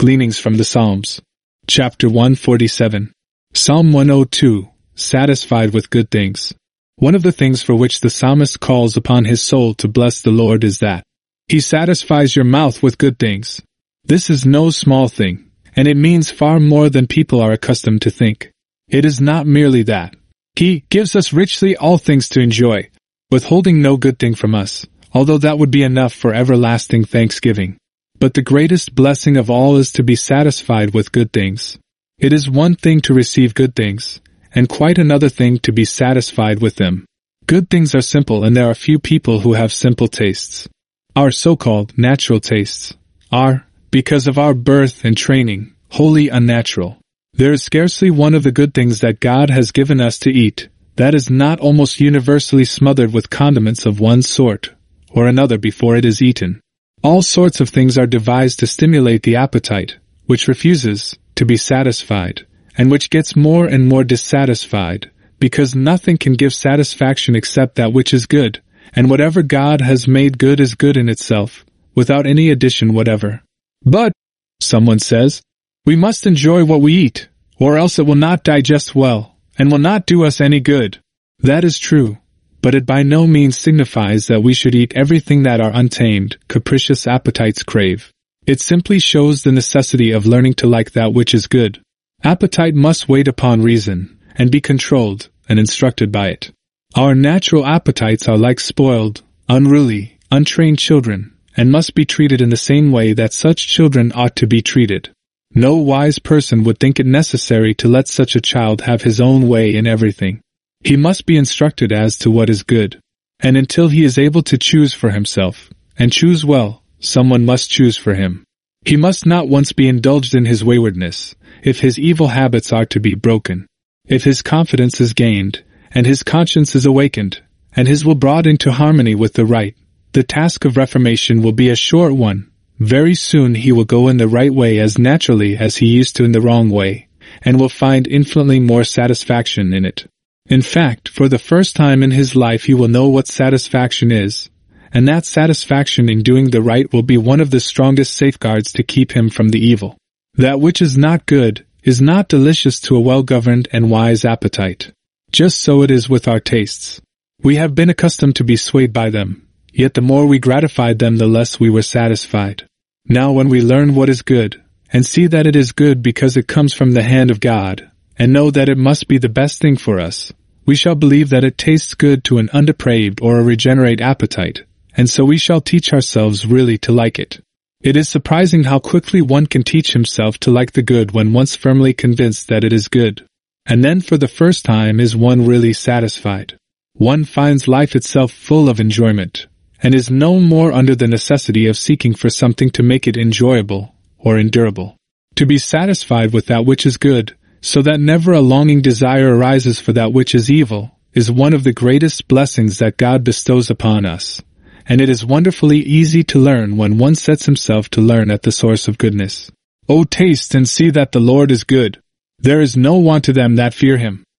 Gleanings from the Psalms. Chapter 147. Psalm 102. Satisfied with good things. One of the things for which the psalmist calls upon his soul to bless the Lord is that He satisfies your mouth with good things. This is no small thing, and it means far more than people are accustomed to think. It is not merely that He gives us richly all things to enjoy, withholding no good thing from us, although that would be enough for everlasting thanksgiving. But the greatest blessing of all is to be satisfied with good things. It is one thing to receive good things, and quite another thing to be satisfied with them. Good things are simple, and there are few people who have simple tastes. Our so-called natural tastes are, because of our birth and training, wholly unnatural. There is scarcely one of the good things that God has given us to eat that is not almost universally smothered with condiments of one sort or another before it is eaten. All sorts of things are devised to stimulate the appetite, which refuses to be satisfied, and which gets more and more dissatisfied, because nothing can give satisfaction except that which is good, and whatever God has made good is good in itself, without any addition whatever. But, someone says, we must enjoy what we eat, or else it will not digest well, and will not do us any good. That is true, but it by no means signifies that we should eat everything that our untamed, capricious appetites crave. It simply shows the necessity of learning to like that which is good. Appetite must wait upon reason, and be controlled and instructed by it. Our natural appetites are like spoiled, unruly, untrained children, and must be treated in the same way that such children ought to be treated. No wise person would think it necessary to let such a child have his own way in everything. He must be instructed as to what is good, and until he is able to choose for himself, and choose well, someone must choose for him. He must not once be indulged in his waywardness, if his evil habits are to be broken. If his confidence is gained, and his conscience is awakened, and his will brought into harmony with the right, the task of reformation will be a short one. Very soon he will go in the right way as naturally as he used to in the wrong way, and will find infinitely more satisfaction in it. In fact, for the first time in his life he will know what satisfaction is, and that satisfaction in doing the right will be one of the strongest safeguards to keep him from the evil. That which is not good is not delicious to a well-governed and wise appetite. Just so it is with our tastes. We have been accustomed to be swayed by them, yet the more we gratified them the less we were satisfied. Now when we learn what is good, and see that it is good because it comes from the hand of God, and know that it must be the best thing for us, we shall believe that it tastes good to an undepraved or a regenerate appetite, and so we shall teach ourselves really to like it. It is surprising how quickly one can teach himself to like the good when once firmly convinced that it is good. And then for the first time is one really satisfied. One finds life itself full of enjoyment, and is no more under the necessity of seeking for something to make it enjoyable or endurable. To be satisfied with that which is good, so that never a longing desire arises for that which is evil, is one of the greatest blessings that God bestows upon us, and it is wonderfully easy to learn when one sets himself to learn at the source of goodness. O taste and see that the Lord is good. There is no want to them that fear him.